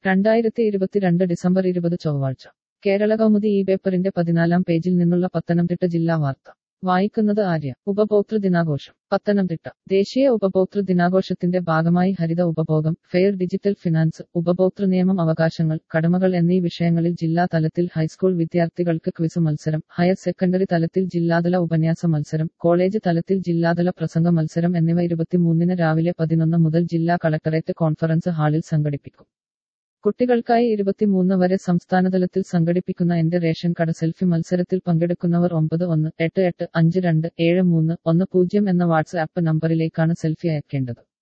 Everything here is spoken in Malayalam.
2022 ഡിസംബർ 20 ചൊവ്വാഴ്ച കേരള കൗമുദി ഈ പേപ്പറിന്റെ 14-ാം പേജിൽ നിന്നുള്ള പത്തനംതിട്ട ജില്ലാ വാർത്ത വായിക്കുന്നത് ആര്യ. ഉപഭോക്തൃ ദിനാഘോഷം പത്തനംതിട്ട. ദേശീയ ഉപഭോക്തൃ ദിനാഘോഷത്തിന്റെ ഭാഗമായി ഹരിത ഉപഭോഗം, ഫെയർ ഡിജിറ്റൽ ഫിനാൻസ്, ഉപഭോക്തൃ നിയമം, അവകാശങ്ങൾ, കടമകൾ എന്നീ വിഷയങ്ങളിൽ ജില്ലാ തലത്തിൽ ഹൈസ്കൂൾ വിദ്യാർത്ഥികൾക്ക് ക്വിസ് മത്സരം, ഹയർ സെക്കൻഡറി തലത്തിൽ ജില്ലാതല ഉപന്യാസ മത്സരം, കോളേജ് തലത്തിൽ ജില്ലാതല പ്രസംഗ മത്സരം എന്നിവ 23-ന് രാവിലെ 11 മുതൽ ജില്ലാ കളക്ടറേറ്റ് കോൺഫറൻസ് ഹാളിൽ സംഘടിപ്പിക്കും. കുട്ടികൾക്കായി 23 വരെ സംസ്ഥാനതലത്തിൽ സംഘടിപ്പിക്കുന്ന എന്റെ റേഷൻ കട സെൽഫി മത്സരത്തിൽ പങ്കെടുക്കുന്നവർ 9188527310 എന്ന വാട്സ്ആപ്പ് നമ്പറിലേക്കാണ് സെൽഫി അയക്കേണ്ടത്.